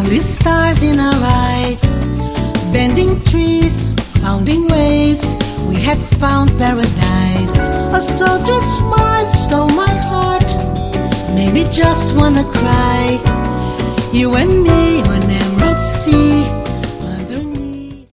with stars in our eyes, bending trees, pounding waves, we had found paradise. A sultry smile stole my heart, made me just wanna cry. You and me